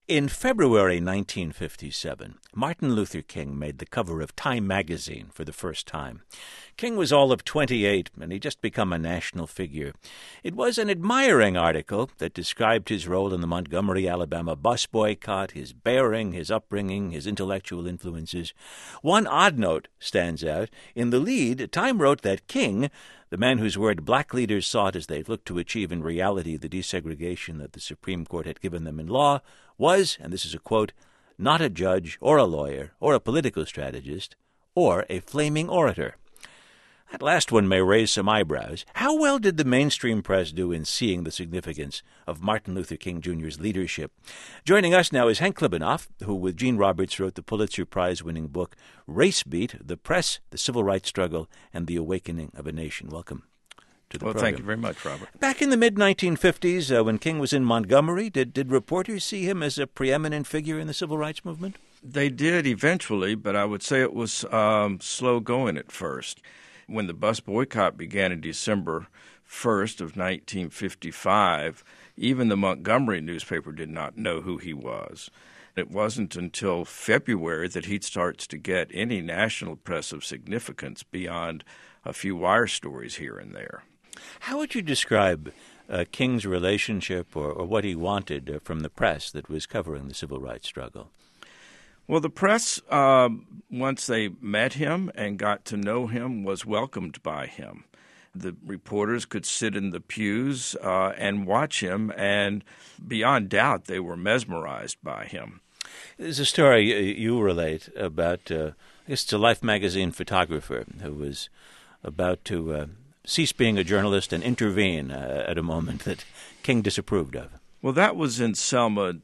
In February 1957, Martin Luther King made the cover of Time magazine for the first time. King was all of 28, and he'd just become a national figure. It was an admiring article that described his role in the Montgomery, Alabama bus boycott, his bearing, his upbringing, his intellectual influences. One odd note stands out. In the lead, Time wrote that King, the man whose word black leaders sought as they looked to achieve in reality the desegregation that the Supreme Court had given them in law, was, and this is a quote, not a judge or a lawyer or a political strategist or a flaming orator. That last one may raise some eyebrows. How well did the mainstream press do in seeing the significance of Martin Luther King Jr.'s leadership? Joining us now is Hank Klibanoff, who with Gene Roberts wrote the Pulitzer Prize-winning book Race Beat, The Press, the Civil Rights Struggle, and the Awakening of a Nation. Welcome to the program. Thank you very much, Robert. Back in the mid-1950s, when King was in Montgomery, did reporters see him as a preeminent figure in the civil rights movement? They did eventually, but I would say it was slow going at first. When the bus boycott began in December 1st of 1955, even the Montgomery newspaper did not know who he was. It wasn't until February that he starts to get any national press of significance beyond a few wire stories here and there. How would you describe King's relationship or what he wanted from the press that was covering the civil rights struggle? Well, the press, once they met him and got to know him, was welcomed by him. The reporters could sit in the pews and watch him, and beyond doubt, they were mesmerized by him. There's a story you relate about, I guess it's a Life magazine photographer who was about to cease being a journalist and intervene at a moment that King disapproved of. Well, that was in Selma in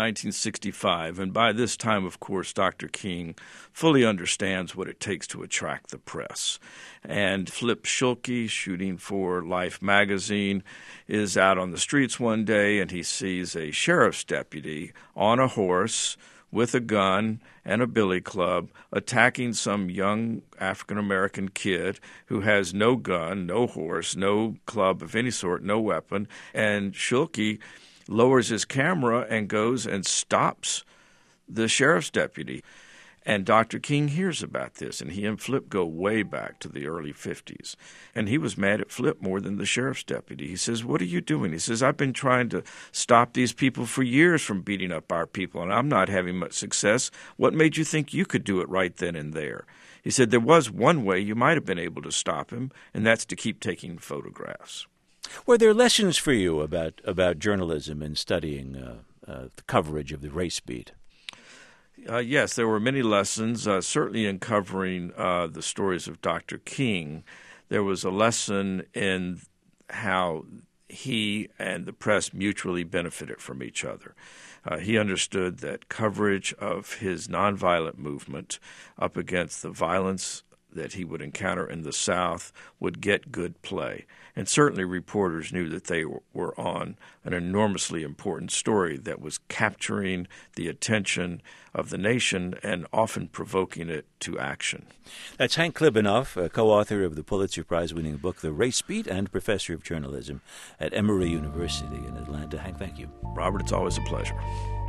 1965, and by this time, of course, Dr. King fully understands what it takes to attract the press. And Flip Schulke, shooting for Life magazine, is out on the streets one day, and he sees a sheriff's deputy on a horse with a gun and a billy club attacking some young African-American kid who has no gun, no horse, no club of any sort, no weapon, and Schulke lowers his camera and goes and stops the sheriff's deputy. And Dr. King hears about this, and he and Flip go way back to the early 50s. And he was mad at Flip more than the sheriff's deputy. He says, "What are you doing?" He says, "I've been trying to stop these people for years from beating up our people, and I'm not having much success. What made you think you could do it right then and there?" He said, "There was one way you might have been able to stop him, and that's to keep taking photographs." Were there lessons for you about journalism and studying the coverage of the race beat? Yes, there were many lessons, certainly in covering the stories of Dr. King. There was a lesson in how he and the press mutually benefited from each other. He understood that coverage of his nonviolent movement up against the violence that he would encounter in the South would get good play. And certainly reporters knew that they were on an enormously important story that was capturing the attention of the nation and often provoking it to action. That's Hank Klibanoff, co-author of the Pulitzer Prize-winning book The Race Beat and professor of journalism at Emory University in Atlanta. Hank, thank you. Robert, it's always a pleasure.